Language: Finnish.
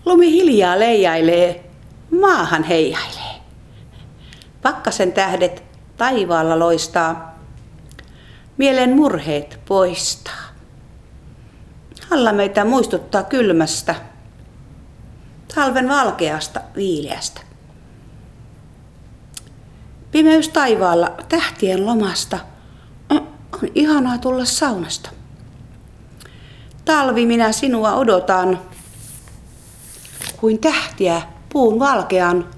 Lumi hiljaa leijailee, maahan heijailee. Pakkasen tähdet taivaalla loistaa, mielen murheet poistaa. Alla meitä muistuttaa kylmästä, talven valkeasta viileästä. Pimeys taivaalla tähtien lomasta, on ihanaa tulla saunasta. Talvi, minä sinua odotan, kuin tähtiä puun valkean.